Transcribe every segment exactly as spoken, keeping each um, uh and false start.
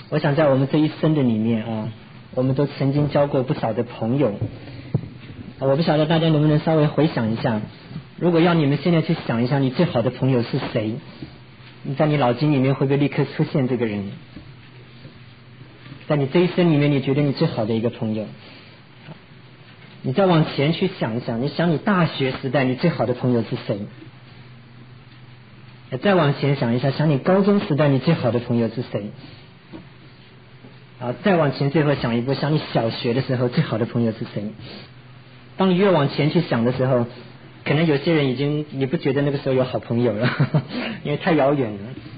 我想在我们这一生的里面啊，我们都曾经交过不少的朋友。我不晓得大家能不能稍微回想一下，如果要你们现在去想一下你最好的朋友是谁，你在你脑筋里面会不会立刻出现这个人？在你这一生里面，你觉得你最好的一个朋友，你再往前去想一想，你想你大学时代你最好的朋友是谁？再往前想一下，想你高中时代你最好的朋友是谁？啊，再往前最后想一步，想你小学的时候最好的朋友是谁？当你越往前去想的时候，可能有些人已经你不觉得那个时候有好朋友了，呵呵，因为太遥远了。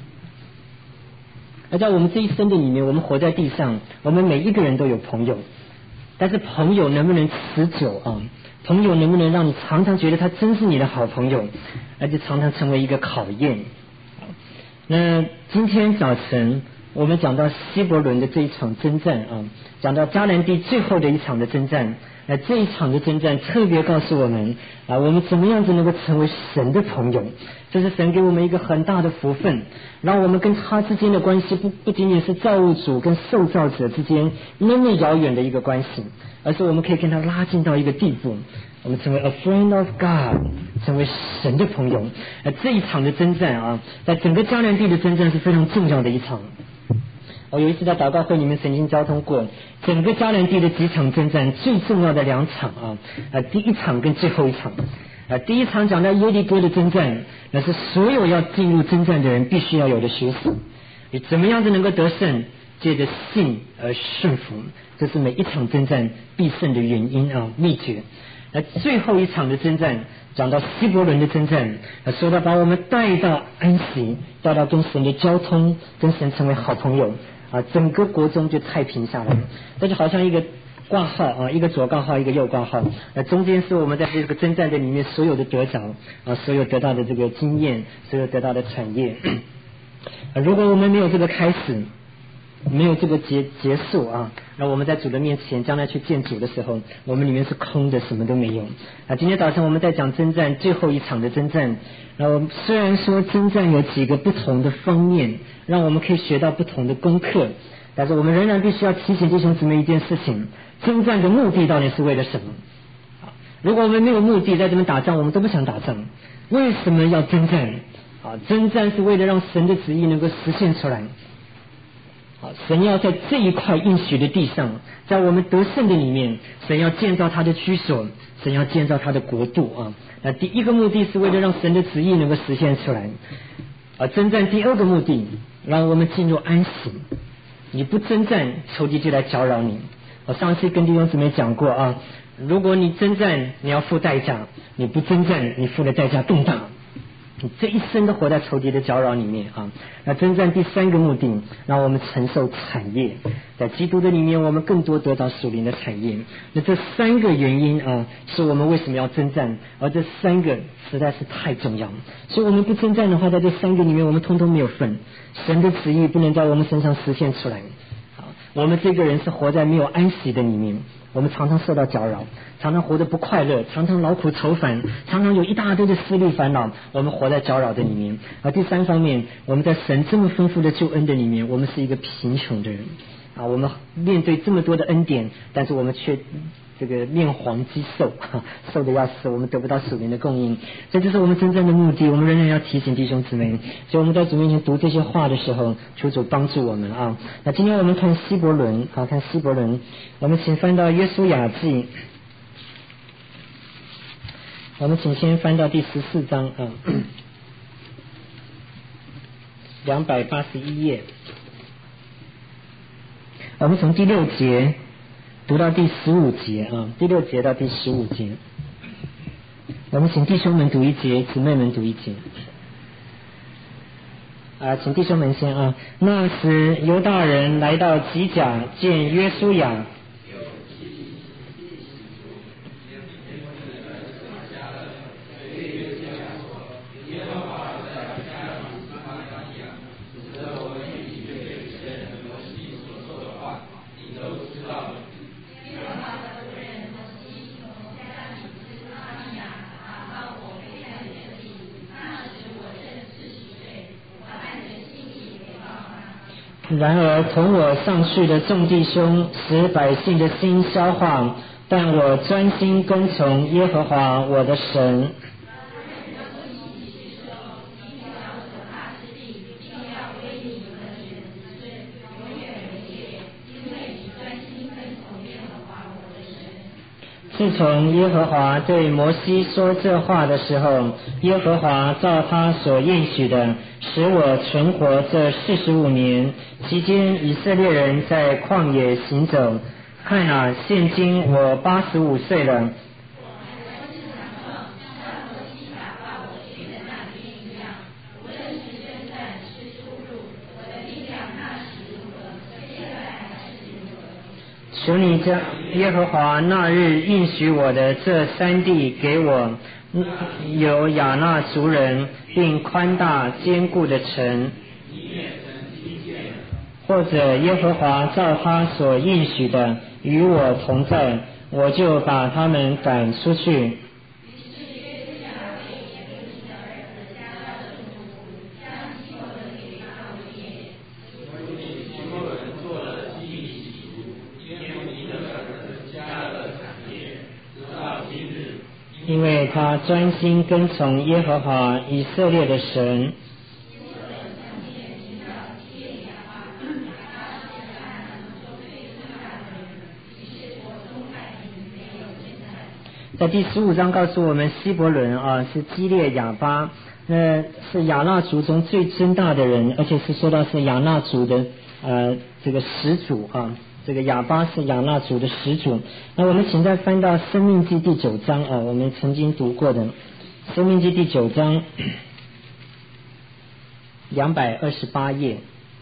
而在我们这一生的里面，我们活在地上，我们每一个人都有朋友，但是朋友能不能持久啊？朋友能不能让你常常觉得他真是你的好朋友，而且常常成为一个考验。那今天早晨我们讲到希伯伦的这一场征战啊，讲到迦南地最后的一场的征战，那这一场的征战特别告诉我们啊，我们怎么样子能够成为神的朋友。这是神给我们一个很大的福分，让我们跟他之间的关系不不仅仅是造物主跟受造者之间那么遥远的一个关系，而是我们可以跟他拉近到一个地步，我们成为 a friend of God， 成为神的朋友。呃，这一场的征战啊，在整个迦南地的征战是非常重要的一场。我有一次在祷告会里面曾经交通过整个迦南地的几场征战，最重要的两场啊，呃，第一场跟最后一场。啊，第一场讲到耶利哥的征战，那是所有要进入征战的人必须要有的学习。你怎么样子能够得胜？借着信而顺服，这是每一场征战必胜的原因啊，秘诀。那最后一场的征战，讲到希伯伦的征战，说到把我们带到安息，带到跟神的交通，跟神成为好朋友啊，整个国中就太平下来了。这就好像一个挂号啊，一个左挂号，一个右挂号，那中间是我们在这个征战的里面所有的得着啊，所有得到的这个经验，所有得到的产业。啊，如果我们没有这个开始，没有这个结结束啊，那我们在主的面前将来去见主的时候，我们里面是空的，什么都没有啊。今天早晨我们在讲征战最后一场的征战，然后虽然说征战有几个不同的方面，让我们可以学到不同的功课，但是我们仍然必须要提醒弟兄姊妹一件事情：征战的目的到底是为了什么？如果我们没有目的，在这边打仗我们都不想打仗。为什么要征战？啊，征战是为了让神的旨意能够实现出来。好，神要在这一块应许的地上，在我们得胜的里面，神要建造他的居所，神要建造他的国度啊。那第一个目的是为了让神的旨意能够实现出来。而征战第二个目的，让我们进入安息。你不征战，仇敌就来搅扰你。我上次跟弟兄姊妹讲过啊，如果你征战，你要付代价；你不征战，你付的代价更大。你这一生都活在仇敌的搅扰里面啊！那征战第三个目的，让我们承受产业，在基督的里面，我们更多得到属灵的产业。那这三个原因啊，是我们为什么要征战，而这三个实在是太重要了。所以我们不征战的话，在这三个里面，我们通通没有份。神的旨意不能在我们身上实现出来。好，我们这个人是活在没有安息的里面。我们常常受到搅扰，常常活得不快乐，常常劳苦愁烦，常常有一大堆的思虑烦恼，我们活在搅扰的里面。而第三方面，我们在神这么丰富的救恩的里面，我们是一个贫穷的人啊，我们面对这么多的恩典，但是我们却这个面黄肌瘦，瘦得要死，我们得不到属灵的供应。这就是我们真正的目的。我们仍然要提醒弟兄姊妹，所以我们在主面前读这些话的时候，求主帮助我们啊。那今天我们看希伯伦啊，看希伯伦，我们请翻到约书亚记，我们请先翻到第十四章啊，两百八十一页，我们从第六节读到第十五节啊，第六节到第十五节，我们请弟兄们读一节，姊妹们读一节。啊，请弟兄们先啊。那时犹大人来到吉甲，见约书亚。 然而同我上去的众弟兄使百姓的心消化，但我专心跟从耶和华我的神。自从耶和华对摩西说这话的时候，耶和华照他所应许的，使我存活这四十五年，期间以色列人在旷野行走。看啊，现今我八十五岁了。求你将耶和华那日应许我的这三地给我，有亚衲族人，并宽大坚固的城。或者耶和华照他所应许的与我同在，我就把他们赶出去。因为他专心跟从耶和华以色列的神。在第十五章告诉我们，希伯伦啊是基列亚巴，那是亚衲族中最尊大的人，而且是说到是亚衲族的呃这个始祖啊。这个亚巴是亚衲族的始祖。那我们请再翻到生命记第九章啊，我们曾经读过的生命记第九章两百二十八页，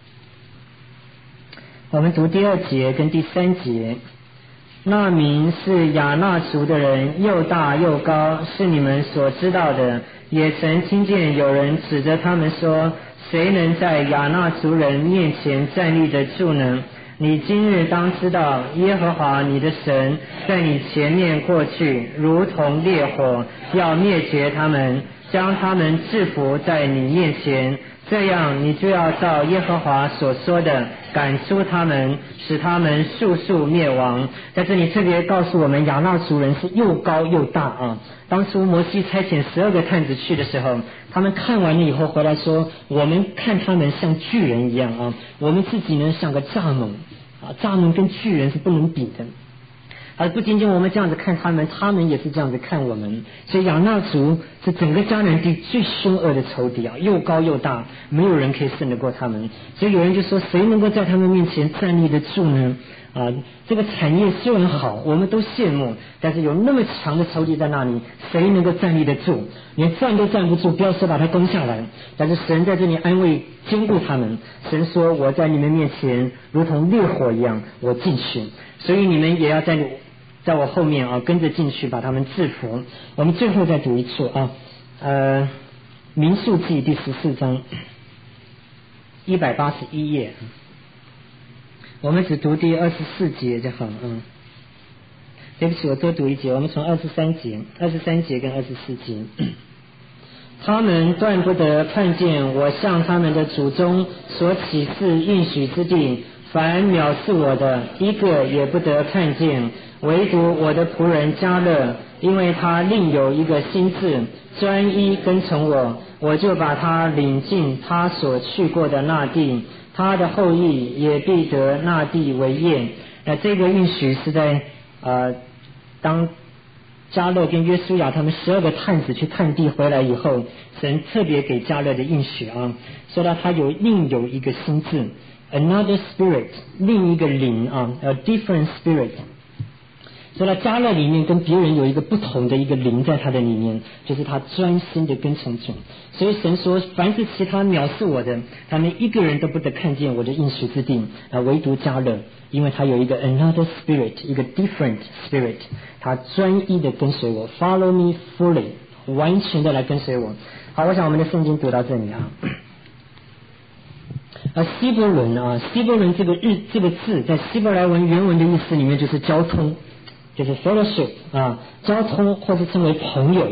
我们读第二节跟第三节。那民是亚衲族的人，又大又高，是你们所知道的，也曾听见有人指着他们说，谁能在亚衲族人面前站立得住呢？你今日当知道，耶和华你的神在你前面过去，如同烈火，要灭绝他们，将他们制服在你面前。这样，你就要照耶和华所说的赶出他们，使他们速速灭亡。在这里特别告诉我们，亚衲族人是又高又大啊。当初摩西差遣十二个探子去的时候，他们看完了以后回来说，我们看他们像巨人一样啊，我们自己呢像个蚱蜢啊，蚱蜢跟巨人是不能比的。而不仅仅我们这样子看他们，他们也是这样子看我们。所以亚衲族是整个迦南地最凶恶的仇敌啊，又高又大，没有人可以胜得过他们。所以有人就说，谁能够在他们面前站立得住呢？啊，这个产业虽然好，我们都羡慕，但是有那么强的仇敌在那里，谁能够站立得住？连站都站不住，不要说把他攻下来。但是神在这里安慰坚固他们，神说，我在你们面前如同烈火一样，我进去，所以你们也要在在我后面啊，跟着进去把他们制服。我们最后再读一次啊，呃，民数记第十四章一百八十一页，我们只读第二十四节就好。嗯，对不起，我多读一节，我们从二十三节、二十三节跟二十四节。他们断不得看见我向他们的祖宗所启示应许之地，凡藐视我的，一个也不得看见，唯独我的仆人迦勒，因为他另有一个心志，专一跟从我，我就把他领进他所去过的那地，他的后裔也必得那地为业。那这个应许是在呃当迦勒跟约书亚他们十二个探子去探地回来以后，神特别给迦勒的应许啊，说到他有另有一个心志 ，another spirit， 另一个灵啊 ，a different spirit。所以迦勒里面跟别人有一个不同的一个灵在他的里面，就是他专心的跟从主。所以神说，凡是其他藐视我的，他们一个人都不得看见我的应许之地啊，唯独迦勒，因为他有一个 another spirit， 一个 different spirit， 他专一的跟随我 ，follow me fully， 完全的来跟随我。好，我想我们的圣经读到这里啊。而希伯伦啊，希伯伦这个日这个字在希伯来文原文的意思里面就是交通。就是 fellowship 啊，交通或是称为朋友。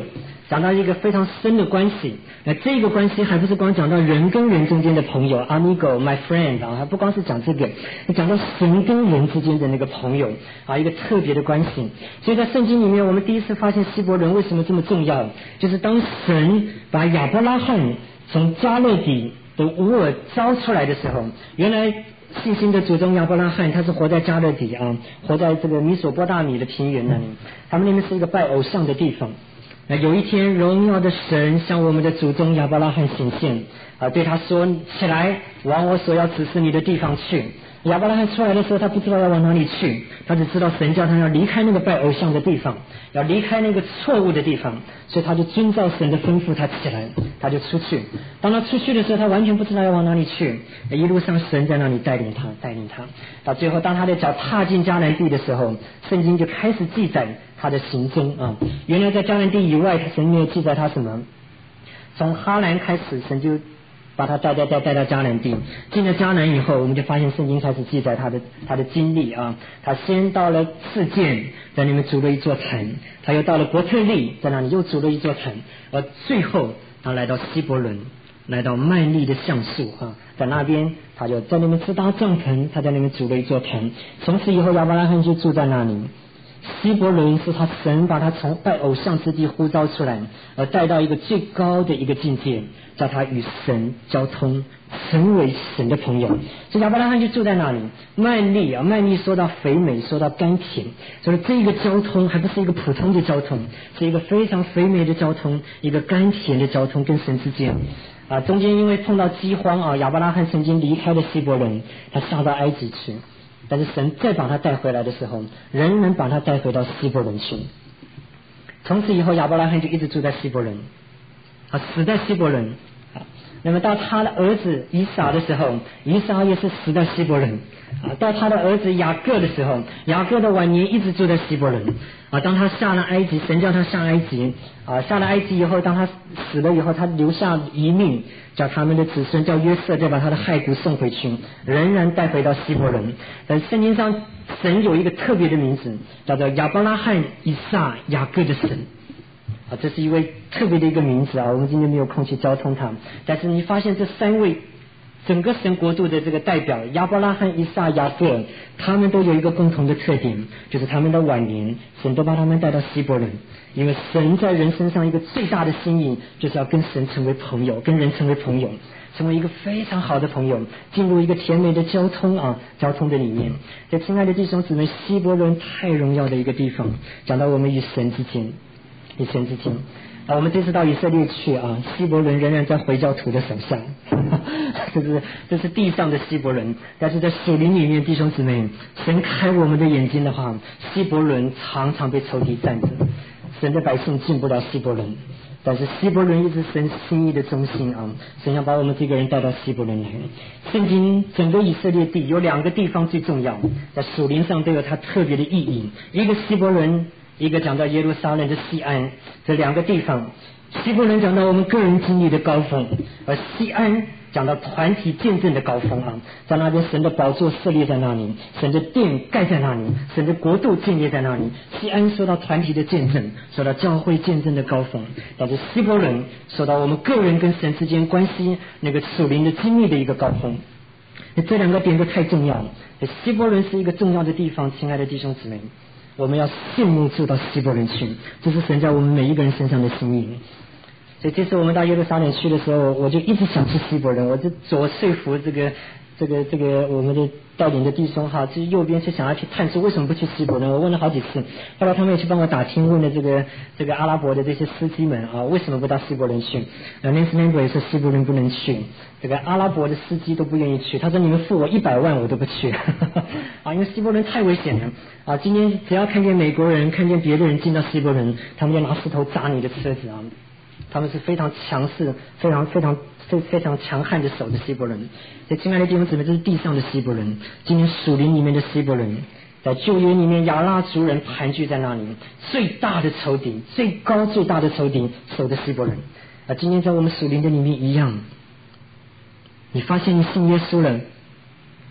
讲到一个非常深的关系。那这个关系还不是光讲到人跟人中间的朋友 amigo my friend 啊，还不光是讲这个，讲到神跟人之间的那个朋友啊，一个特别的关系。所以在圣经里面，我们第一次发现希伯伦为什么这么重要，就是当神把亚伯拉罕从加勒底的乌尔招出来的时候，原来信心的祖宗亚伯拉罕他是活在加勒底啊，活在这个米索波大米的平原那里，他们那边是一个拜偶像的地方。那有一天，荣耀的神向我们的祖宗亚伯拉罕显现啊，对他说：“起来，往我所要指示你的地方去。”亚伯拉罕出来的时候，他不知道要往哪里去，他只知道神叫他要离开那个拜偶像的地方，要离开那个错误的地方，所以他就遵照神的吩咐，他起来，他就出去。当他出去的时候，他完全不知道要往哪里去，一路上神在那里带领他，带领他。到最后，当他的脚踏进迦南地的时候，圣经就开始记载他的行踪啊。原来在迦南地以外，神没有记载他什么。从哈兰开始，神就把他带带带带到迦南地。进了迦南以后，我们就发现圣经开始记载他的他的经历啊。他先到了示剑，在那边筑了一座坛；他又到了伯特利，在那里又筑了一座坛。而最后他来到希伯伦，来到曼利的橡树啊，在那边他就在那边支搭帐篷，他在那边筑了一座坛。从此以后，亚伯拉罕就住在那里。希伯伦是他神把他从拜偶像之地呼召出来，而带到一个最高的一个境界，叫他与神交通，成为神的朋友。所以亚伯拉罕就住在那里。曼利啊，曼利说到肥美，说到甘甜，所以这个交通还不是一个普通的交通，是一个非常肥美的交通，一个甘甜的交通，跟神之间啊。中间因为碰到饥荒啊，亚伯拉罕曾经离开了希伯伦，他下到埃及去。但是神再把他带回来的时候，仍然把他带回到希伯伦去。从此以后，亚伯拉罕就一直住在希伯伦，啊，死在希伯伦。那么到他的儿子以撒的时候，以撒也是死在希伯伦。啊，到他的儿子雅各的时候，雅各的晚年一直住在希伯伦。啊，当他下了埃及，神叫他下埃及。啊，下了埃及以后，当他死了以后，他留下遗命，叫他们的子孙叫约瑟，再把他的骸骨送回去，仍然带回到希伯伦。但圣经上神有一个特别的名字，叫做亚伯拉罕、以撒、雅各的神。啊，这是一位特别的一个名字啊，我们今天没有空去交通它。但是你发现这三位整个神国度的这个代表亚伯拉罕、以撒、雅各，他们都有一个共同的特点，就是他们的晚年神都把他们带到希伯伦。因为神在人身上一个最大的心意，就是要跟神成为朋友，跟人成为朋友，成为一个非常好的朋友，进入一个甜美的交通啊，交通的里面。这亲爱的弟兄姊妹，希伯伦太荣耀的一个地方，讲到我们与神之间。与神之间啊，我们这次到以色列去啊，希伯伦仍然在回教徒的手下，这是这是地上的希伯伦，但是在属灵里面，弟兄姊妹，神开我们的眼睛的话，希伯伦常常被仇敌占着，神的百姓进不了希伯伦，但是希伯伦一直神心意的中心啊，神要把我们这个人带到希伯伦来。圣经整个以色列地有两个地方最重要，在属灵上都有它特别的意义，一个希伯伦，一个讲到耶路撒冷的西安。这两个地方，希伯伦讲到我们个人经历的高峰，而西安讲到团体见证的高峰啊，在那边神的宝座设立在那里，神的殿盖在那里，神的国度建立在那里。西安说到团体的见证，说到教会见证的高峰，但是希伯伦说到我们个人跟神之间关系那个属灵的经密的一个高峰。这两个点都太重要了。希伯伦是一个重要的地方，亲爱的弟兄姊妹，我们要羡慕住到希伯伦去，这是神在我们每一个人身上的心意。所以这次我们到耶路撒冷去的时候，我就一直想去希伯伦，我就左说服这个这个这个我们的带领的弟兄哈，就是右边是想要去探出为什么不去希伯伦。我问了好几次，后来他们也去帮我打听，问了这个这个阿拉伯的这些司机们啊，为什么不到希伯伦去？呃 Nancy Member 也说希伯伦不能去，这个阿拉伯的司机都不愿意去，他说你们付我一百万我都不去啊，因为希伯伦太危险了啊！今天只要看见美国人看见别的人进到希伯伦，他们就拿石头砸你的车子啊！他们是非常强势、非常非常非非常强悍的手的希伯伦。所以亲爱的弟兄姊妹，这是地上的希伯伦，今天属灵里面的希伯伦，在旧约里面亚拉族人盘踞在那里，最大的仇敌，最高最大的仇敌，守的希伯伦啊！今天在我们属灵的里面一样，你发现你信耶稣了，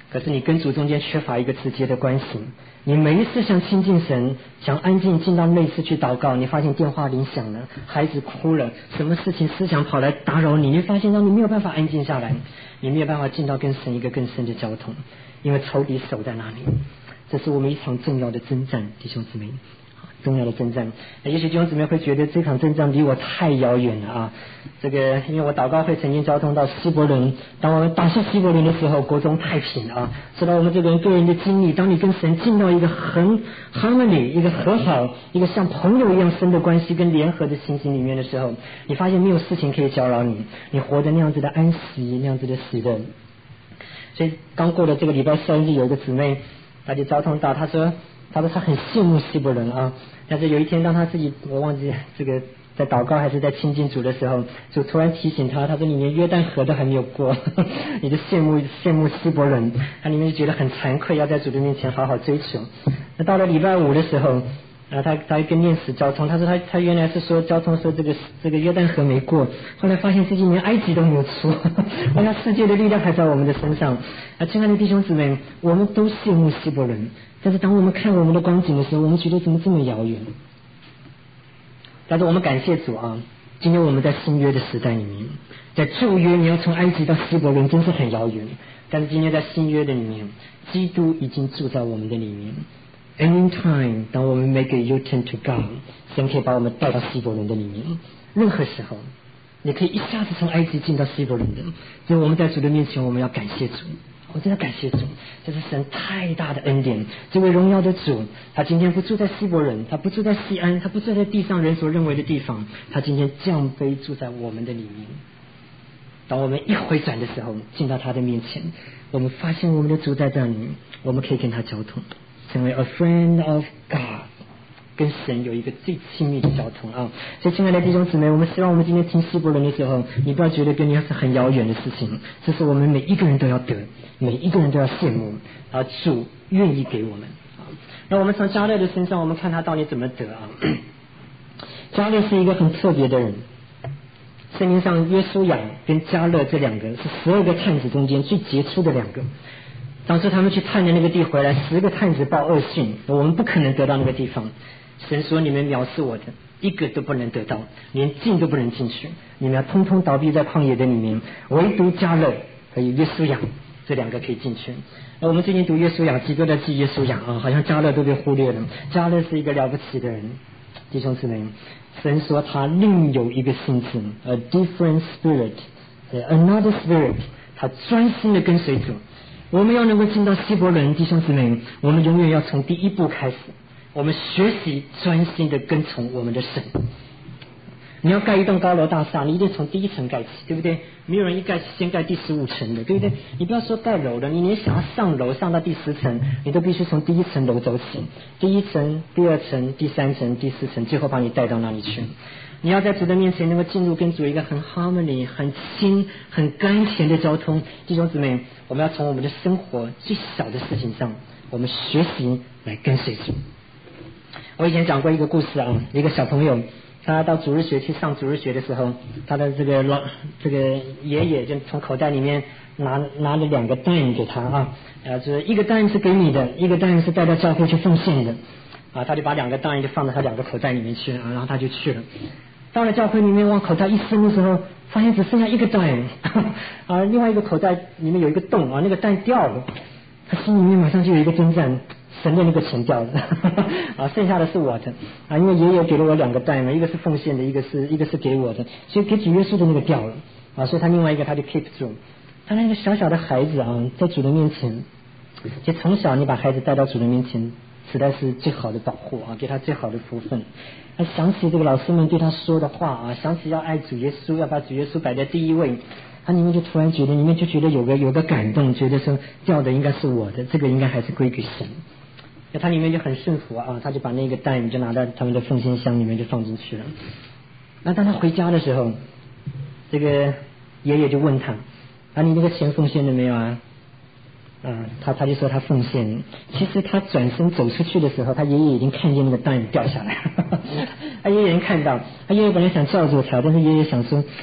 可是你跟主中间缺乏一个直接的关系。你每一次想亲近神，想安静进到内室去祷告，你发现电话铃响了，孩子哭了，什么事情思想跑来打扰你，你发现让你没有办法安静下来，你没有办法进到跟神一个更深的交通，因为仇敌守在那里。这是我们一场重要的征战，弟兄姊妹，重要的征战。也许弟兄姊妹会觉得这场征战离我太遥远了啊！这个因为我祷告会曾经交通到希伯伦，当我们打下希伯伦的时候，国中太平啊！知道我们这个人个人的经历，当你跟神进到一个很 harmony 一个和好，一个像朋友一样深的关系跟联合的情形里面的时候，你发现没有事情可以搅扰你，你活得那样子的安息，那样子的喜乐。所以刚过了这个礼拜三日，有一个姊妹他就交通到，他说他说他很羡慕希伯伦啊，但是有一天当他自己我忘记这个在祷告还是在亲近主的时候，主突然提醒他，他说你连约旦河都还没有过，你就羡慕羡慕希伯伦，他里面就觉得很惭愧，要在主的面前好好追求。那到了礼拜五的时候，然后他他跟念史交通，他说他他原来是说交通说这个这个约旦河没过，后来发现自己连埃及都没有出，好像世界的力量还在我们的身上。啊，亲爱的弟兄姊妹，我们都羡慕希伯伦，但是当我们看我们的光景的时候，我们觉得怎么这么遥远？但是我们感谢主啊，今天我们在新约的时代里面，在旧约你要从埃及到希伯伦真是很遥远，但是今天在新约的里面，基督已经住在我们的里面。Anytime 当我们 make a U-turn to God， 神可以把我们带到希伯伦的里面，任何时候你可以一下子从埃及进到希伯伦的。所以我们在主的面前，我们要感谢主，我真的感谢主，这是神太大的恩典。这位荣耀的主，他今天不住在希伯伦，他不住在西安，他不住在地上人所认为的地方，他今天降卑住在我们的里面。当我们一回转的时候，进到他的面前，我们发现我们的主在这里，我们可以跟他交通，成为 a friend of God， 跟神有一个最亲密的交通啊！所以亲爱的弟兄姊妹，我们希望我们今天听希伯伦的时候，你不要觉得跟你是很遥远的事情，这是我们每一个人都要得，每一个人都要羡慕啊！主愿意给我们啊！那我们从迦勒的身上，我们看他到底怎么得啊？迦勒是一个很特别的人，圣经上约书亚跟迦勒这两个是十二个探子中间最杰出的两个。当时他们去探的那个地回来，十个探子报恶讯，我们不可能得到那个地方。神说你们藐视我的，一个都不能得到，连进都不能进去，你们要通通倒闭在旷野的里面，唯独迦勒和约书亚这两个可以进去。那我们最近读约书亚记都在记约书亚啊，好像迦勒都被忽略了。迦勒是一个了不起的人，弟兄姊妹，神说他另有一个心智 ，a different spirit，another spirit， 他专心的跟随主。我们要能够进到希伯伦，弟兄姊妹，我们永远要从第一步开始，我们学习专心的跟从我们的神。你要盖一栋高楼大厦，你一定从第一层盖起，对不对？没有人一盖先盖第十五层的，对不对？你不要说盖楼了，你连想要上楼上到第十层，你都必须从第一层楼走起，第一层、第二层、第三层、第四层，最后把你带到那里去。你要在主的面前能够进入跟主一个很 harmony 很亲很甘甜的交通。弟兄姊妹，我们要从我们的生活最小的事情上，我们学习来跟随主。我以前讲过一个故事啊，一个小朋友他到主日学去上主日学的时候，他的这个老这个爷爷就从口袋里面拿拿了两个 dime 给他啊，呃，就是一个 dime 是给你的，一个 dime 是带到教会去奉献的啊，他就把两个 dime 就放到他两个口袋里面去啊，然后他就去了。到了教会里面往口袋一伸的时候，发现只剩下一个 dime 啊，另外一个口袋里面有一个洞啊，那个 dime 掉了，他心里面马上就有一个征战。神的那个钱掉了啊，剩下的是我的啊，因为爷爷给了我两个袋嘛，一个是奉献的，一个是一个是给我的，所以给主耶稣的那个掉了啊，所以他另外一个他就 keep 住。他那个小小的孩子啊，在主的面前，就从小你把孩子带到主的面前，实在是最好的保护啊，给他最好的福分。他想起这个老师们对他说的话啊，想起要爱主耶稣，要把主耶稣摆在第一位。他里面就突然觉得，里面就觉得有个有个感动，觉得说掉的应该是我的，这个应该还是归给神。那他里面就很顺服啊，他就把那个袋就拿到他们的奉献箱里面就放进去了。那当他回家的时候，这个爷爷就问他：“啊，你那个钱奉献了没有啊？”啊，他他就说他奉献。其实他转身走出去的时候，他爷爷已经看见那个袋掉下来，他爷爷能看到，他爷爷本来想叫住他，但是爷爷想说。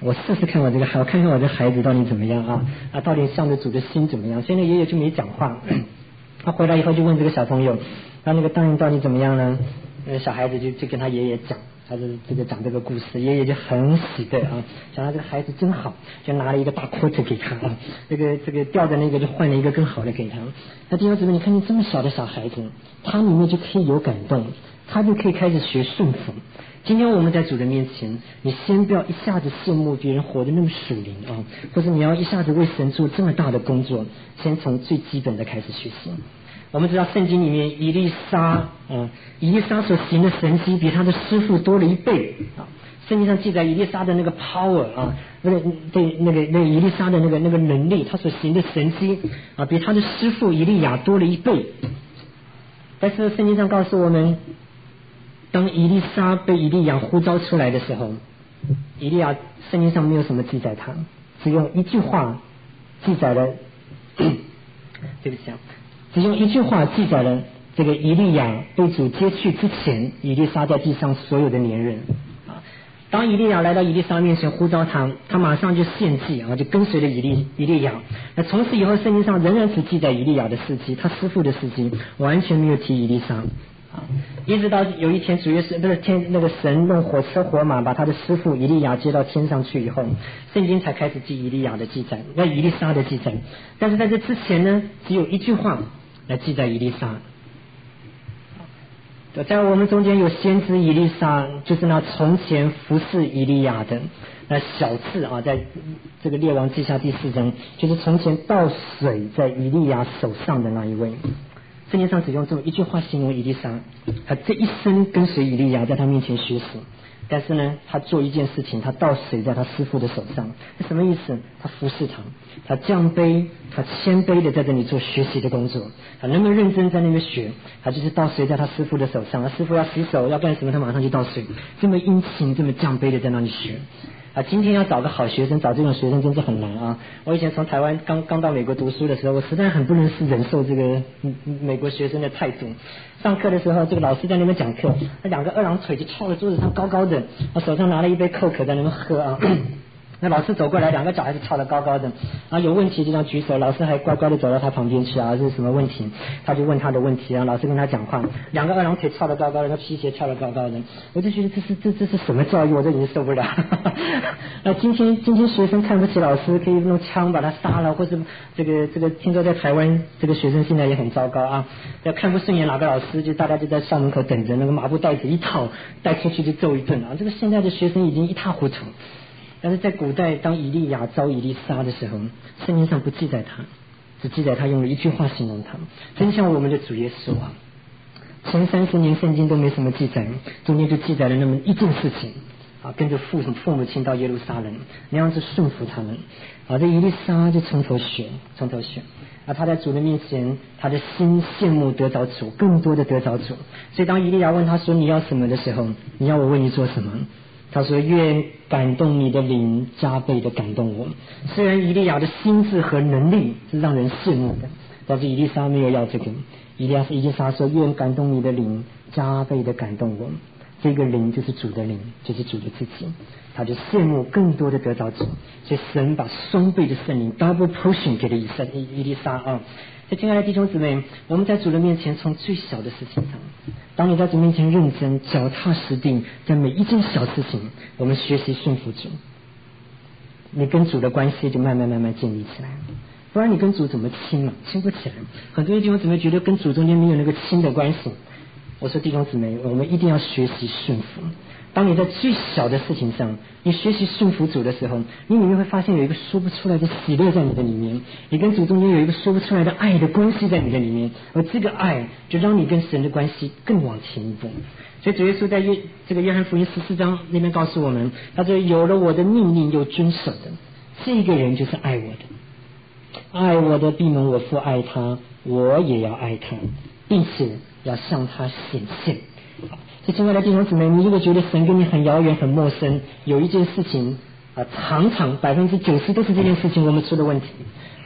我试试看我这个孩，我看看我这孩子到底怎么样啊啊，到底向着主的心怎么样？所以那爷爷就没讲话。他回来以后就问这个小朋友，他那个当然到底怎么样呢？呃，小孩子就就跟他爷爷讲，他就这个讲这个故事，爷爷就很喜的啊，想他这个孩子真好，就拿了一个大锅子给他啊，这个这个掉的那个就换了一个更好的给他。那弟兄姊妹，你看见这么小的小孩子，他里面就可以有感动，他就可以开始学顺服。今天我们在主的面前，你先不要一下子羡慕别人活得那么属灵啊，或者你要一下子为神做这么大的工作，先从最基本的开始学习。我们知道圣经里面以利沙，嗯，以利沙所行的神迹比他的师傅多了一倍啊。圣经上记载以利沙的那个 power 啊，那个对那个那个以利沙的那个那个能力，他所行的神迹啊，比他的师傅以利亚多了一倍。但是圣经上告诉我们，当以利沙被以利亚呼召出来的时候，以利亚圣经上没有什么记载他，只用一句话记载了，对不起啊。只用一句话记载了这个以利亚被主接去之前，以利沙在地上所有的年日啊。当以利亚来到以利沙面前呼召他，他马上就献祭啊，就跟随了以利以利亚。那从此以后，圣经上仍然只记载以利亚的事迹，他师父的事迹，完全没有提以利沙啊。一直到有一天，主耶稣不是天那个神用火车火马把他的师父以利亚接到天上去以后，圣经才开始记以利亚的记载，那以利沙的记载。但是在这之前呢，只有一句话来记载以利沙。在我们中间有先知以利沙，就是那从前服侍以利亚的那小字啊，在这个列王记下第四章，就是从前倒水在以利亚手上的那一位。圣经上只用这么一句话形容以利沙，他这一生跟随以利亚，在他面前学习。但是呢，他做一件事情，他倒水在他师父的手上，那什么意思？他服侍他，他降卑，他谦卑的在这里做学习的工作，他那么认真在那边学，他就是倒水在他师父的手上，他师父要洗手要干什么，他马上就倒水，这么殷勤这么降卑的在那里学啊。今天要找个好学生，找这种学生真是很难啊。我以前从台湾刚刚到美国读书的时候，我实在很不能是忍受这个美国学生的态度。上课的时候，这个老师在那边讲课，他两个二郎腿就翘在桌子上高高的，他手上拿了一杯Coke在那边喝啊。那老师走过来，两个脚还是翘得高高的啊，有问题就这样举手，老师还乖乖的走到他旁边去啊，这是什么问题？他就问他的问题啊，老师跟他讲话，两个二郎腿翘得高高的，他皮鞋翘得高高的，我就觉得这是这这是什么教育，我这已经受不了。那今天今天学生看不起老师，可以用枪把他杀了，或是这个这个听说在台湾这个学生现在也很糟糕啊，要看不顺眼哪个老师，就大家就在校门口等着，那个麻布袋子一套带出去就揍一顿啊，这个现在的学生已经一塌糊涂。但是在古代，当以利亚招以利沙的时候，圣经上不记载他，只记载他用了一句话形容他，真像我们的主耶稣啊。前三十年圣经都没什么记载，中间就记载了那么一件事情啊，跟着父父母亲到耶路撒冷，那样子顺服他们啊。这以利沙就从头学，从头学啊。他在主的面前，他的心羡慕得着主，更多的得着主。所以当以利亚问他说你要什么的时候，你要我为你做什么？他说愿感动你的灵加倍的感动我。虽然以利亚的心智和能力是让人羡慕的，但是以利沙没有要这个。以利亚以利沙说愿感动你的灵加倍的感动我。这个灵就是主的灵，就是主的自己，他就羡慕更多的得着主，所以神把双倍的圣灵 double portion 给了以色以以利沙啊。所以亲爱的弟兄姊妹，我们在主的面前，从最小的事情上，当你在主面前认真脚踏实地，在每一件小事情我们学习顺服主，你跟主的关系就慢慢慢慢建立起来。不然你跟主怎么亲嘛？亲不起来。很多弟兄姊妹觉得跟主中间没有那个亲的关系，我说弟兄姊妹，我们一定要学习顺服。当你在最小的事情上你学习顺服主的时候，你里面会发现有一个说不出来的喜乐在你的里面，你跟主中间有一个说不出来的爱的关系在你的里面，而这个爱就让你跟神的关系更往前一步。所以主耶稣在约这个约翰福音十四章那边告诉我们，他说有了我的命令又遵守的，这个人就是爱我的，爱我的必蒙我父爱他，我也要爱他，并且要向他显现。所以亲爱的弟兄姊妹，你如果觉得神跟你很遥远很陌生，有一件事情啊，常常百分之九十都是这件事情我们出的问题。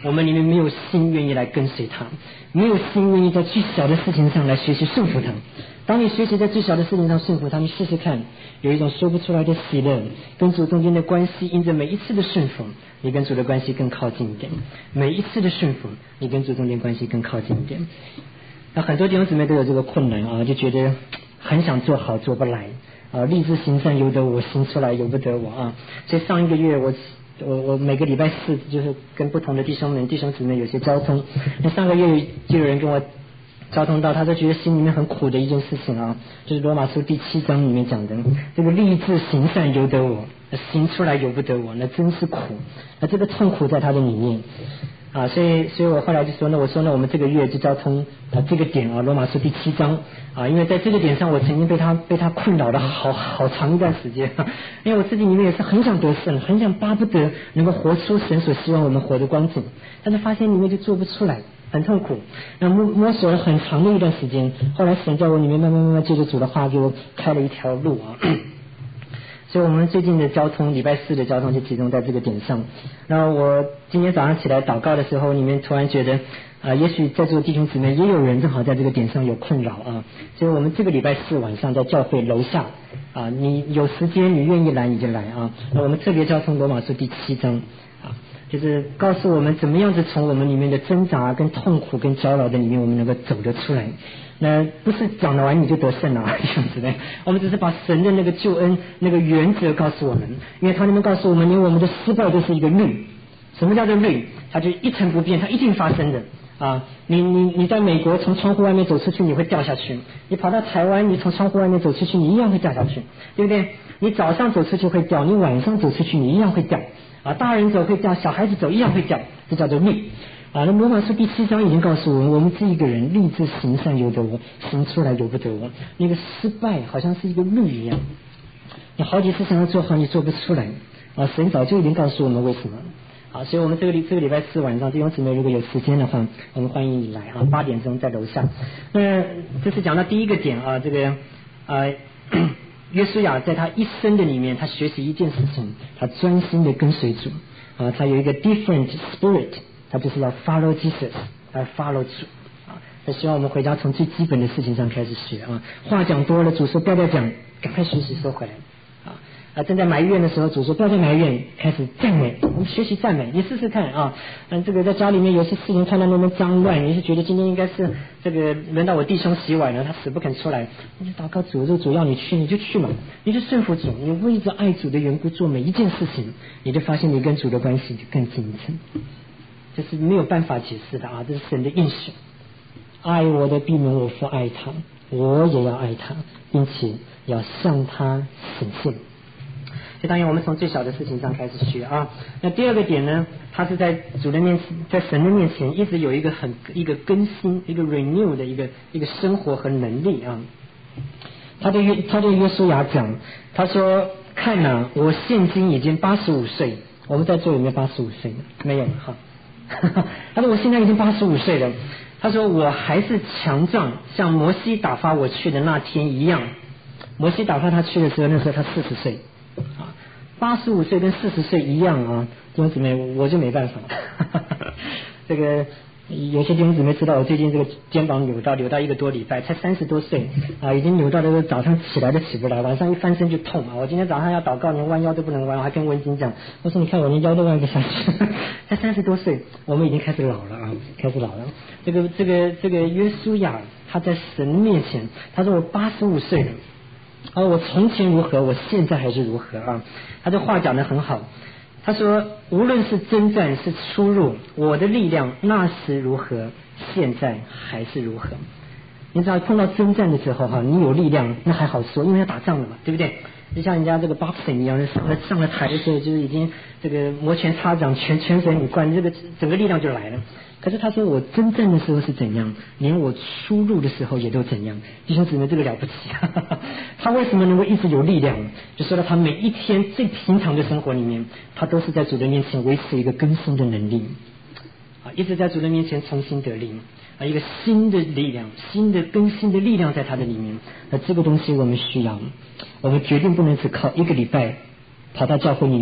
我们里面没有心愿意来跟随他，没有心愿意在最小的事情上来学习顺服他。当你学习在最小的事情上顺服他，你试试看，有一种说不出来的喜乐，跟主中间的关系，因着每一次的顺服，你跟主的关系更靠近一点，每一次的顺服，你跟主中间关系更靠近一点。那很多弟兄姊妹都有这个困难啊，就觉得很想做好做不来啊，立志行善由得我，行出来由不得我啊。所以上一个月我我我每个礼拜四就是跟不同的弟兄们弟兄姊妹有些交通，那上个月就有人跟我交通到，他就觉得心里面很苦的一件事情啊，就是罗马书第七章里面讲的，这个立志行善由得我，行出来由不得我，那真是苦，那这个痛苦在他的里面啊，所以所以我后来就说，那我说呢，我们这个月就交通啊这个点啊，罗马书第七章啊，因为在这个点上，我曾经被他被他困扰了好好长一段时间，因为我自己里面也是很想得胜，很想巴不得能够活出神所希望我们活的光景，但是发现里面就做不出来。很痛苦，那摸摸索了很长的一段时间，后来神在我里面慢慢慢慢借着主的话，就开了一条路啊。所以我们最近的交通，礼拜四的交通就集中在这个点上。然后我今天早上起来祷告的时候，里面突然觉得啊、呃，也许在座的弟兄姊妹也有人正好在这个点上有困扰啊。所以我们这个礼拜四晚上在教会楼下啊，你有时间你愿意来你就来啊。那我们特别交通罗马书第七章。就是告诉我们怎么样子从我们里面的挣扎跟痛苦跟焦劳的里面我们能够走得出来。那不是讲了完你就得胜了弟兄姊妹，我们只是把神的那个救恩那个原则告诉我们，因为他能告诉我们，连我们的失败都是一个律。什么叫做律？它就一成不变，它一定发生的啊！你你你在美国从窗户外面走出去你会掉下去，你跑到台湾你从窗户外面走出去你一样会掉下去，对不对？你早上走出去会掉，你晚上走出去你一样会掉啊！大人走会掉，小孩子走一样会掉，这叫做律啊！那罗马书第七章已经告诉我们，我们这一个人立志行善由得我，行出来由不得我。那个失败好像是一个律一样，你好几次想要做好你做不出来啊！神早就已经告诉我们为什么。好，所以我们这个礼这个礼拜四晚上弟兄姊妹如果有时间的话，我们欢迎你来啊，八点钟在楼下。那这是讲到第一个点啊，这个啊。约书亚在他一生的里面，他学习一件事情，他专心的跟随主啊，他有一个 different spirit， 他就是要 follow Jesus， 来 follow 主啊。他希望我们回家从最基本的事情上开始学啊。话讲多了，主说不要再讲，赶快学习收回来啊。啊，正在埋怨的时候，主说不要再埋怨，开始赞美，我们学习赞美，你试试看啊。嗯，这个在家里面有些事情看到那么脏乱，你是觉得今天应该是这个轮到我弟兄洗碗了，他死不肯出来，你就祷告主，这主要你去你就去嘛，你就顺服主，你为着爱主的缘故做每一件事情，你就发现你跟主的关系就更进一层，这是没有办法解释的啊，这是神的应许。爱我的必蒙我父爱他，我也要爱他，并且要向他显现。所以当然我们从最小的事情上开始学啊。那第二个点呢，他是在主的面前，在神的面前一直有一个很一个更新一个 renew 的一个一个生活和能力啊。他对约他对约书亚讲，他说看哪、啊、我现今已经八十五岁，我们在座有没有八十五岁呢？没有哈。他说我现在已经八十五岁了，他说我还是强壮，像摩西打发我去的那天一样。摩西打发他去的时候，那时候他四十岁啊，八十五岁跟四十岁一样啊，弟兄姊妹，我就没办法。这个有些弟兄姊妹知道，我最近这个肩膀扭到，扭到一个多礼拜，才三十多岁啊，已经扭到这个早上起来都起不来，晚上一翻身就痛啊。我今天早上要祷告，连弯腰都不能弯，我还跟文景讲，我说你看我连腰都弯不下去，才三十多岁，我们已经开始老了啊，开始老了。这个这个这个约书亚他在神面前，他说我八十五岁了。而、啊、我从前如何，我现在还是如何啊！他这话讲得很好。他说，无论是征战是出入，我的力量那时如何，现在还是如何。你知道碰到征战的时候哈、啊，你有力量那还好说，因为要打仗了嘛，对不对？就像人家这个 boxing 一样，上了上了台的时候，就是已经这个摩拳擦掌，全全神以贯，这个整个力量就来了。可是他说我征战的时候是怎样，连我出入的时候也都怎样。弟兄姊妹，这个了不起、啊、他为什么能够一直有力量？就说到他每一天最平常的生活里面，他都是在主的面前维持一个更新的能力啊，一直在主的面前重新得力啊，一个新的力量，新的更新的力量在他的里面。那这个东西我们需要，我们决定不能只靠一个礼拜跑到教会里面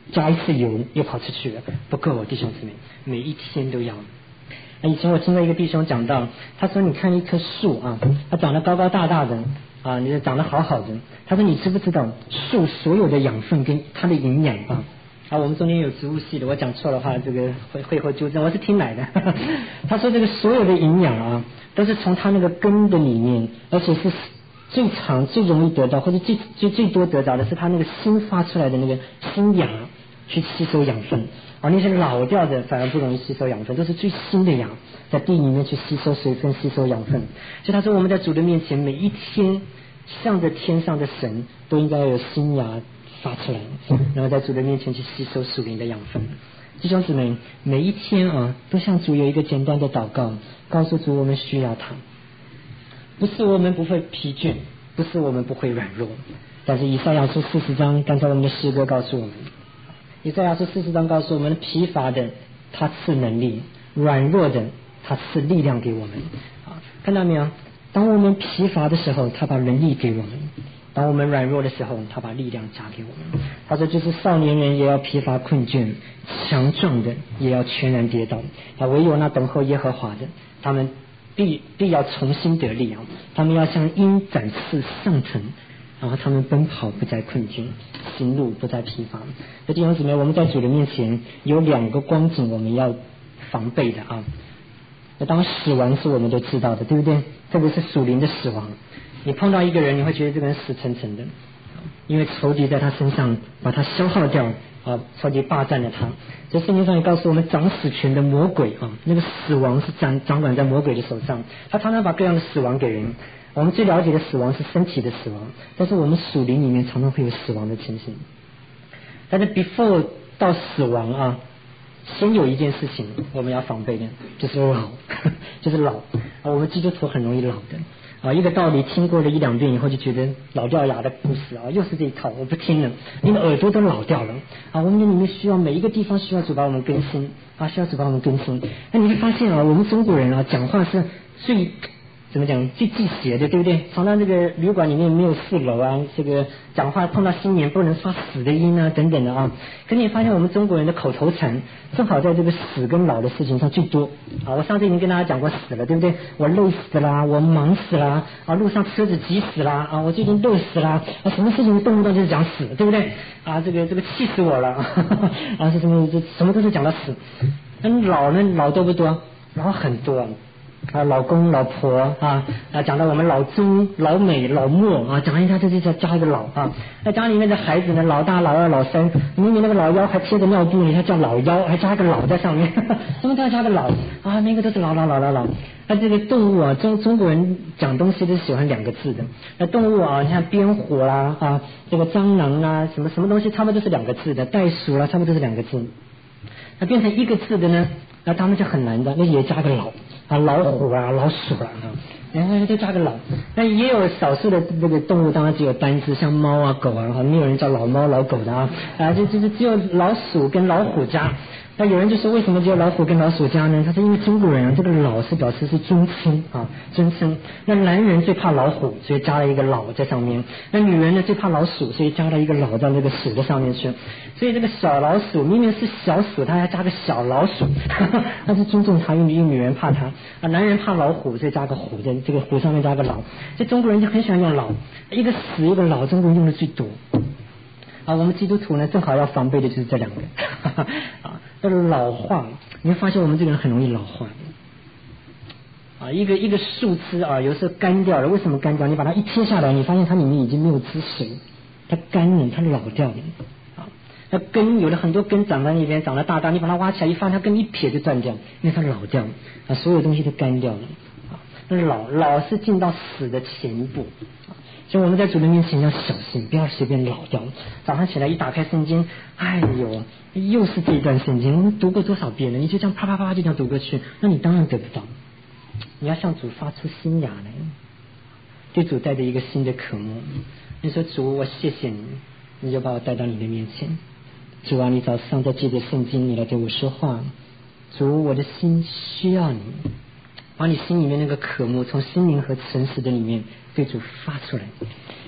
加一次油又跑出去了，不够，弟兄姊妹，每一天都要。以前我听到一个弟兄讲到，他说你看一棵树啊，它长得高高大大的啊，你长得好好的，他说你知不知道树所有的养分跟它的营养啊？啊，我们中间有植物系的，我讲错的话，这个会会后纠正，我是听来的。他说这个所有的营养啊，都是从它那个根的里面，而且是最长、最容易得到，或者最最最多得到的是它那个新发出来的那个新芽去吸收养分，而那些老掉的反而不容易吸收养分，都是最新的芽在地里面去吸收水分、吸收养分。所以他说我们在主的面前，每一天向着天上的神都应该要有新芽发出来，然后在主的面前去吸收属灵的养分。弟兄姊妹，每一天啊，都向主有一个简单的祷告，告诉主我们需要他。不是我们不会疲倦，不是我们不会软弱，但是以赛亚书四十章，刚才我们的诗歌告诉我们，以赛亚书四十章告诉我们，疲乏的他赐能力，软弱的他赐力量给我们。啊，看到没有？当我们疲乏的时候，他把能力给我们；当我们软弱的时候，他把力量加给我们。他说，就是少年人也要疲乏困倦，强壮的也要全然跌倒。啊，唯有那等候耶和华的，他们必必要重新得力啊！他们要像鹰展翅上腾，然后他们奔跑不再困倦，行路不再疲乏。这弟兄姊妹，我们在主的面前有两个光景我们要防备的啊。那当死亡是我们都知道的，对不对？特别是属灵的死亡，你碰到一个人，你会觉得这个人死沉沉的，因为仇敌在他身上把他消耗掉啊，仇敌霸占了他。这圣经上也告诉我们，掌死权的魔鬼啊，那个死亡是掌掌管在魔鬼的手上，他常常把各样的死亡给人。我们最了解的死亡是身体的死亡，但是我们属灵里面常常会有死亡的情形。但是 before 到死亡啊，先有一件事情我们要防备的，就是老，就是老啊。我们基督徒很容易老的啊，一个道理听过了一两遍以后，就觉得老掉牙的故事啊，又是这一套，我不听了，因为耳朵都老掉了啊。我们里面需要每一个地方需要主把我们更新啊，需要主把我们更新。那你会发现啊，我们中国人啊，讲话是最怎么讲最忌邪的，对不对？常常这个旅馆里面没有四楼啊，这个讲话碰到新年不能发死的音啊，等等的啊。可你发现我们中国人的口头禅正好在这个死跟老的事情上最多啊。我上次已经跟大家讲过死了，对不对？我累死啦，我忙死啦啊，路上车子急死啦啊，我最近热死啦啊，什么事情动不动就是讲死，对不对？啊，这个这个气死我了啊，是什么这什么都是讲到死。那老呢，老多不多？老很多。啊，老公老婆啊啊，讲到我们老中老美老末啊，讲一下这就叫加一个老啊。那家里面的孩子呢，老大老二老三，明明那个老幺还贴着尿布呢，他叫老幺，还加个老在上面，怎么都要加个老啊？那个都是老老老老老。那这个动物啊，中中国人讲东西都是喜欢两个字的。那动物啊，像边虎啦啊，这个蟑螂啊，什么什么东西，他们都是两个字的。袋鼠啦，他们都是两个字。那变成一个字的呢，那他们就很难的，那也加个老。啊，老虎啊，老鼠啊，然后就加个老。那也有少数的这个动物，当然只有单字，像猫啊、狗啊，没有人叫老猫、老狗的啊。啊，就就是只有老鼠跟老虎加。那有人就说，为什么只有老虎跟老鼠加呢？他说，因为中国人啊，这个老是表示是尊称啊，尊称。那男人最怕老虎，所以加了一个老在上面。那女人呢最怕老鼠，所以加了一个老到那个鼠的上面去。所以这个小老鼠明明是小鼠，他还加个小老鼠，那是尊重他，因为女人怕他啊，男人怕老虎，所以加个虎在这个虎上面加个老。所以中国人就很喜欢用老，一个死一个老，中国人用的最多。啊，我们基督徒呢，正好要防备的就是这两个啊，这个老化，你会发现我们这个人很容易老化啊，一个一个树枝啊，有时候干掉了，为什么干掉？你把它一切下来，你发现它里面已经没有汁水，它干了，它老掉了啊。那根有的很多根长在那边，长得大大，你把它挖起来一放，它根一撇就断掉，因为它老掉啊，所有东西都干掉了啊。那老老是进到死的前一步。所以我们在主的面前要小心，不要随便老掉。早上起来一打开圣经，哎呦，又是这一段圣经，我们读过多少遍了？你就这样啪啪啪就这样读过去，那你当然得不到。你要向主发出新芽来，对主带着一个新的渴慕。你说主，我谢谢你，你就把我带到你的面前。主啊，你早上在借着圣经你来对我说话。主，我的心需要你，把你心里面那个渴慕从心灵和诚实的里面对主发出来。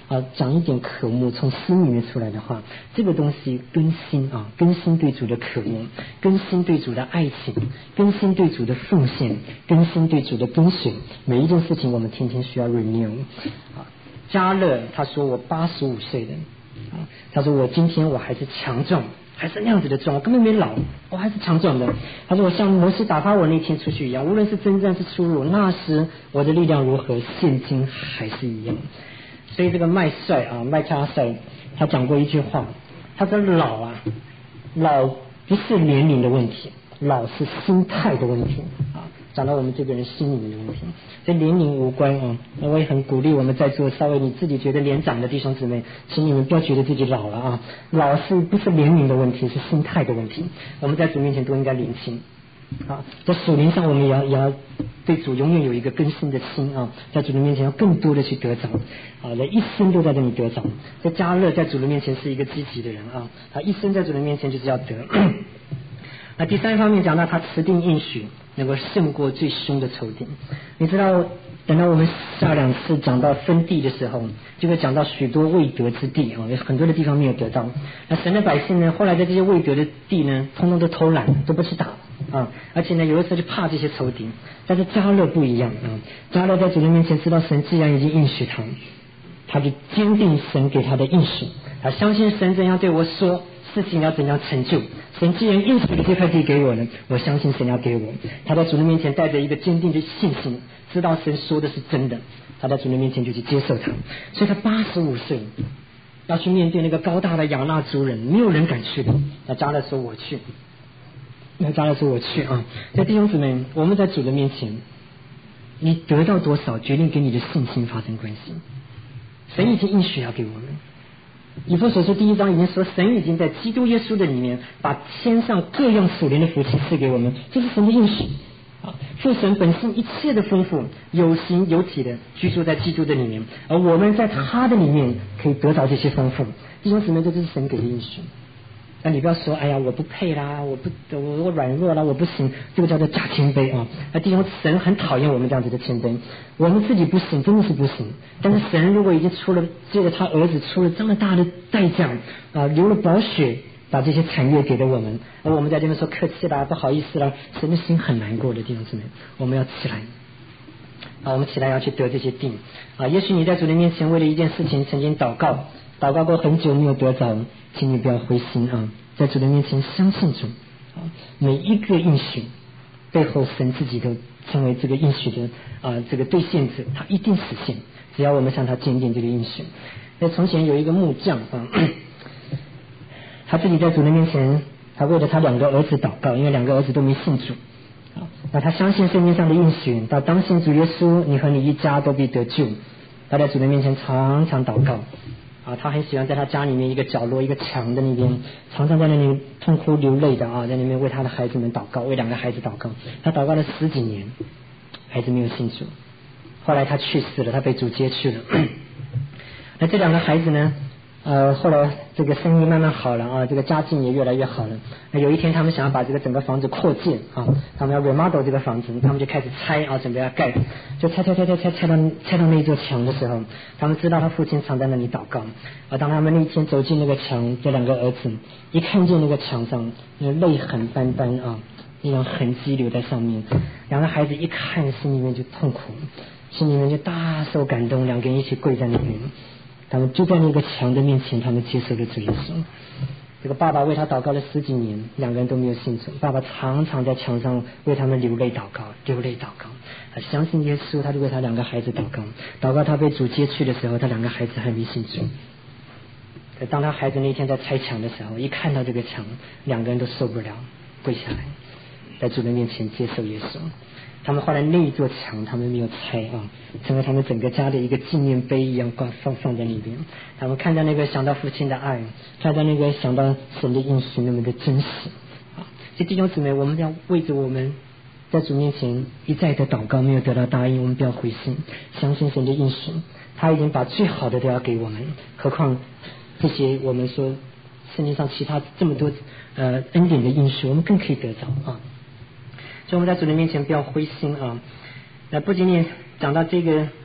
啊长一点渴慕从心里面出来的话，这个东西更新啊，更新对主的渴慕，更新对主的爱情，更新对主的奉献，更新对主的跟随，每一件事情我们天天需要 renew 啊。加勒他说我八十五岁了啊，他说我今天我还是强壮，还是那样子的壮，我根本没老，我还是强壮的。他说我像摩西打发我那天出去一样，无论是征战是出入，那时我的力量如何，现今还是一样。所以这个麦帅啊，麦加帅他讲过一句话，他说老啊，老不是年龄的问题，老是心态的问题啊，讲到我们这个人心里面的问题，跟年龄无关啊。那我也很鼓励我们在座稍微你自己觉得年长的弟兄姊妹，请你们不要觉得自己老了啊，老是不是年龄的问题，是心态的问题。我们在主面前都应该年轻啊，在属灵上我们也要也要对主永远有一个更新的心啊，在主的面前要更多的去得着啊，在一生都在这里得着。在加勒在主的面前是一个积极的人啊，他一生在主的面前就是要得。那第三方面讲到他持定应许，能够胜过最凶的仇敌。你知道，等到我们下两次讲到分地的时候，就会讲到许多未得之地啊，有很多的地方没有得到。那神的百姓呢，后来在这些未得的地呢，通通都偷懒，都不去打啊，而且呢，有的时候就怕这些仇敌。但是加勒不一样啊，加勒在主的面前知道神既然已经应许他，他就坚定神给他的应许，他相信神怎样对我说，事情要怎样成就。神既然应许的这块地给我呢，我相信神要给我。他在主的面前带着一个坚定的信心，知道神说的是真的，他在主的面前就去接受他。所以他八十五岁要去面对那个高大的亚衲族人，没有人敢去的。那加勒说我去，那加勒说我去啊。所以弟兄姊妹，我们在主的面前，你得到多少决定跟你的信心发生关系。神已经应许要给我们，以弗所书第一章已经说，神已经在基督耶稣的里面把天上各样属灵的福气赐给我们，这是神的应许啊。父神本性一切的丰富，有形有体的居住在基督的里面，而我们在他的里面可以得到这些丰富。弟兄姊妹，这就是神给的应许。那你不要说，哎呀，我不配啦，我不，我我软弱啦，我不行，这个叫做假谦卑啊。那弟兄，神很讨厌我们这样子的谦卑，我们自己不行，真的是不行。但是神如果已经出了，借着他儿子出了这么大的代价啊，流了宝血，把这些产业给了我们，而我们在这边说客气啦，不好意思啦，神的心很难过的。弟兄姊妹，我们要起来啊，我们起来要去得这些地啊。也许你在主的面前为了一件事情曾经祷告。祷告过很久没有得着，请你不要灰心啊！在主的面前相信主啊，每一个应许背后神自己都成为这个应许的啊这个兑现者，他一定实现，只要我们向他坚定这个应许。那从前有一个木匠啊，他自己在主的面前，他为了他两个儿子祷告，因为两个儿子都没信主啊，那他相信圣经上的应许，到当信主耶稣，你和你一家都必得救。他在主的面前常常祷告。啊，他很喜欢在他家里面一个角落一个墙的那边，常常在那里痛哭流泪的啊，在那边为他的孩子们祷告，为两个孩子祷告。他祷告了十几年，孩子没有信主。后来他去世了，他被主接去了。那这两个孩子呢，呃，后来这个生意慢慢好了啊，这个家境也越来越好了。那有一天他们想要把这个整个房子扩建啊，他们要 remodel 这个房子，他们就开始拆啊，准备要盖，就拆拆拆拆拆拆到拆到那一座墙的时候，他们知道他父亲常在那里祷告。而当他们那一天走进那个墙，这两个儿子一看见那个墙上那泪痕斑斑啊，那种痕迹留在上面，两个孩子一看心里面就痛苦，心里面就大受感动，两个人一起跪在那边。他们就在那个墙的面前，他们接受了主耶稣。这个爸爸为他祷告了十几年，两个人都没有信主。爸爸常常在墙上为他们流泪祷告，流泪祷告。他相信耶稣，他就为他两个孩子祷告。祷告他被主接去的时候，他两个孩子还没信主。当他孩子那天在拆墙的时候，一看到这个墙，两个人都受不了，跪下来，在主的面前接受耶稣。他们后来那一座墙他们没有拆啊，成为他们整个家的一个纪念碑一样挂放放在那边。他们看到那个想到父亲的爱，看到那个想到神的应许那么的真实啊。所以弟兄姊妹，我们要为着我们在主面前一再的祷告没有得到答应，我们不要灰心，相信神的应许，他已经把最好的都要给我们，何况这些我们说圣经上其他这么多呃恩典的应许，我们更可以得着啊。所以我们在主的面前不要灰心啊。那不仅仅讲到这个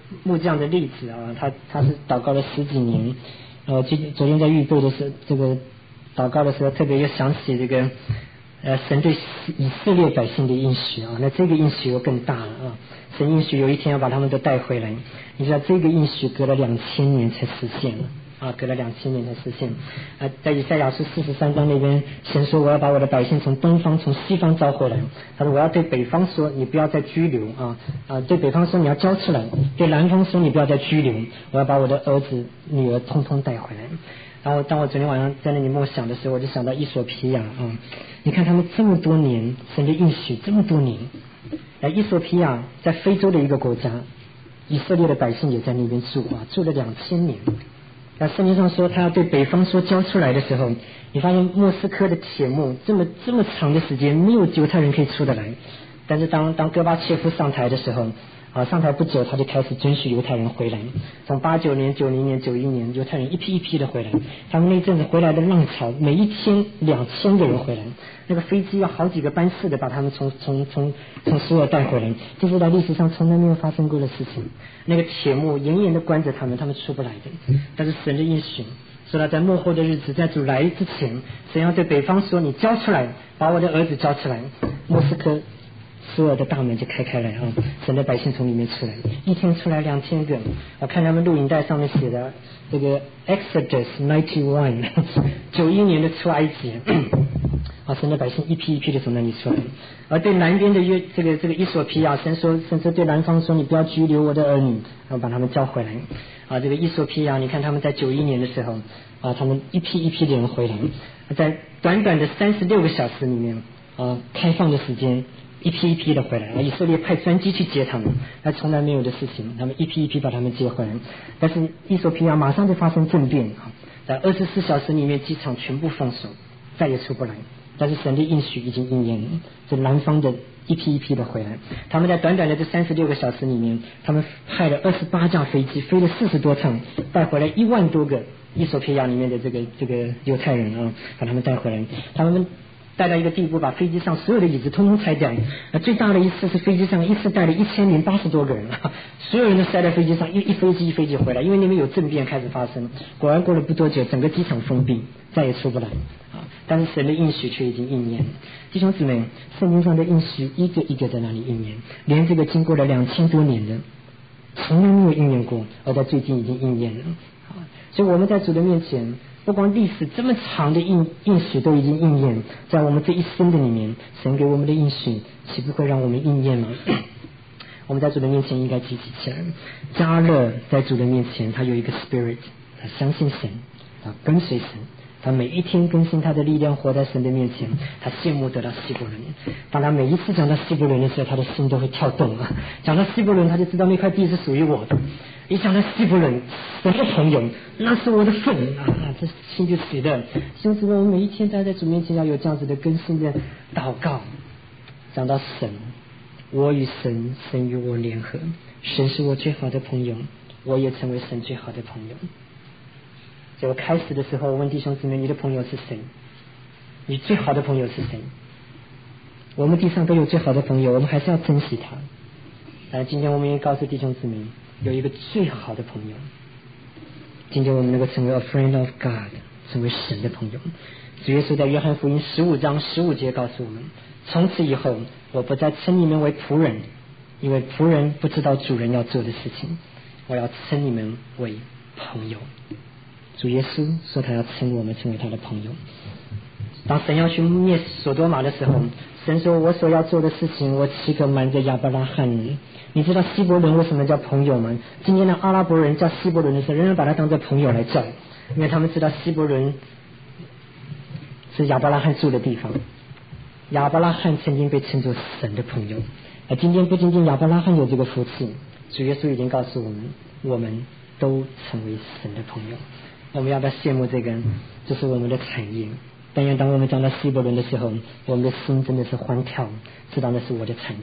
木匠的例子啊，他他是祷告了十几年，然后今昨天在预备的时候，这个祷告的时候，特别又想起这个呃神对以色列百姓的应许啊，那这个应许又更大了啊，神应许有一天要把他们都带回来，你知道这个应许隔了两千年才实现了。啊，隔了两千年才实现。啊，在以赛亚书四十三章那边，神说我要把我的百姓从东方、从西方招回来。他说我要对北方说，你不要再拘留啊啊！对北方说你要交出来，对南方说你不要再拘留。我要把我的儿子、女儿通通带回来。然后当我昨天晚上在那里默想的时候，我就想到伊索比亚啊，你看他们这么多年，神的应许这么多年。哎，伊索比亚在非洲的一个国家，以色列的百姓也在那边住啊，住了两千年。那圣经上说他要对北方说交出来的时候，你发现莫斯科的铁幕这么这么长的时间没有犹太人可以出得来，但是当当戈巴切夫上台的时候啊，上台不久他就开始准许犹太人回来，从八九年、九零年、九一年，犹太人一批一批的回来，他们那阵子回来的浪潮，每一天两千个人回来，那个飞机要好几个班次的把他们从从从从苏尔带回来，这是在历史上从来没有发生过的事情。那个铁幕严严的关着他们，他们出不来的。但是神的应许说他在末后的日子，在主来之前，神要对北方说，你交出来，把我的儿子交出来。莫斯科所有的大门就开开来啊，神的百姓从里面出来，一天出来两千个。我看他们录影带上面写的这个 Exodus ninety one 九一年的出埃及啊，神的百姓一批一批的从那里出来。而对南边的约这个这个伊索比亚，神说甚至对南方说，你不要拘留我的儿女，然后把他们叫回来啊。这个伊索比亚，你看他们在九一年的时候啊，他们一批一批的人回来，在短短的三十六个小时里面啊，开放的时间。一批一批的回来啊！以色列派专机去接他们，那从来没有的事情，他们一批一批把他们接回来。但是伊索比亚马上就发生政变啊，在二十四小时里面机场全部封锁，再也出不来。但是神的应许已经应验了，这南方的一批一批的回来。他们在短短的这三十六个小时里面，他们派了二十八架飞机，飞了四十多趟，带回来一万多个伊索比亚里面的这个这个犹太人啊，把他们带回来。他们带到一个地步，把飞机上所有的椅子通通拆掉。最大的一次是飞机上一次带了一千零八十多个人，所有人都塞在飞机上，一一飞机一飞机回来，因为那边有政变开始发生。果然过了不多久，整个机场封闭，再也出不来。但是神的应许却已经应验。弟兄姊妹，圣经上的应许一个一个在那里应验，连这个经过了两千多年的，从来没有应验过，而在最近已经应验了。所以我们在主的面前，不光历史这么长的应应许都已经应验，在我们这一生的里面，神给我们的应许岂不会让我们应验吗？我们在主的面前应该积极起来。加勒在主的面前，他有一个 spirit， 他相信神，他跟随神，他每一天更新他的力量，活在神的面前。他羡慕得到希伯伦，当他每一次讲到希伯伦的时候，他的心都会跳动啊！讲到希伯伦，他就知道那块地是属于我的。一想到希伯伦，我的朋友，那是我的份啊！这心就喜乐。兄弟们，我们每一天待在主面前，要有这样子的更新的祷告。讲到神，我与神，神与我联合，神是我最好的朋友，我也成为神最好的朋友。所以我开始的时候，我问弟兄姊妹，你的朋友是谁？你最好的朋友是谁？我们地上都有最好的朋友，我们还是要珍惜他。但今天我们也告诉弟兄姊妹，有一个最好的朋友。今天我们能够成为 a friend of God， 成为神的朋友。主耶稣在约翰福音十五章十五节告诉我们，从此以后我不再称你们为仆人，因为仆人不知道主人要做的事情，我要称你们为朋友。主耶稣说他要称我们成为他的朋友。当神要去灭所多玛的时候，神说我所要做的事情，我岂可瞒着亚伯拉罕呢？你知道希伯伦为什么叫朋友吗？今天的阿拉伯人叫希伯伦的时候，仍然把他当作朋友来叫，因为他们知道希伯伦是亚伯拉罕住的地方。亚伯拉罕曾经被称作神的朋友，而今天不仅仅亚伯拉罕有这个福气，主耶稣已经告诉我们，我们都成为神的朋友。我们要不要羡慕这个？这是我们的产业。但愿当我们讲到希伯伦的时候，我们的心真的是欢跳，知道那是我的产业。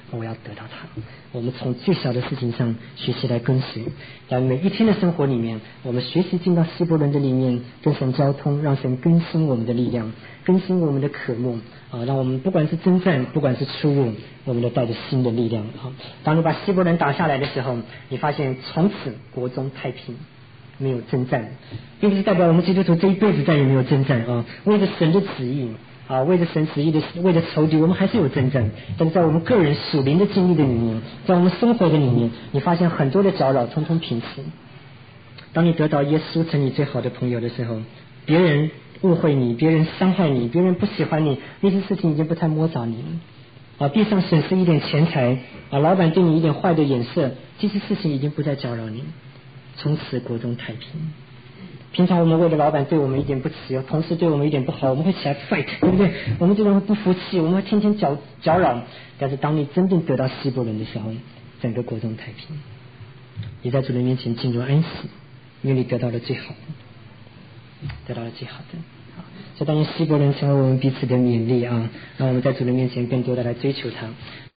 我要得到它。我们从最小的事情上学习来跟随，在每一天的生活里面，我们学习进到希伯伦的里面，跟神交通，让神更新我们的力量，更新我们的渴慕啊，让我们不管是征战，不管是出入，我们都带着新的力量啊。当你把希伯伦打下来的时候，你发现从此国中太平，没有征战，并不是代表我们基督徒这一辈子再也没有征战啊。为着神的旨意啊，为着神旨意的，为着仇敌，我们还是有征战。但是在我们个人属灵的经历的里面，在我们生活的里面，你发现很多的搅扰通通平息。当你得到耶稣成你最好的朋友的时候，别人误会你，别人伤害你，别人不喜欢你，那些事情已经不太摸着你了啊。地上损失一点钱财啊，老板对你一点坏的眼色，这些事情已经不再搅扰你，从此国中太平。平常我们为了老板对我们一点不起，同事对我们一点不好，我们会起来 fight， 对不对？我们这种会不服气，我们会天天搅搅扰。但是当你真正得到希伯伦的时候，整个国中太平，你在主人面前进入安息，因为你得到了最好的，得到了最好的。所以当希伯伦成为我们彼此的勉励啊，让我们在主人面前更多的来追求他。